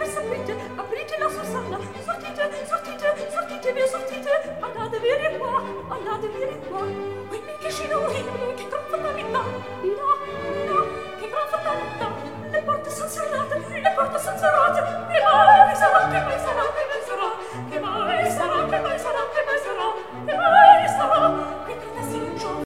sapete, aprite la Susanna, sortite, sortite, sortite, via sortite, andate via qua, andate via qua. Ui, che scena orribile, che gran fatalità, no, no, che gran fatalità, le porte sono serrate, le porte sono serrate,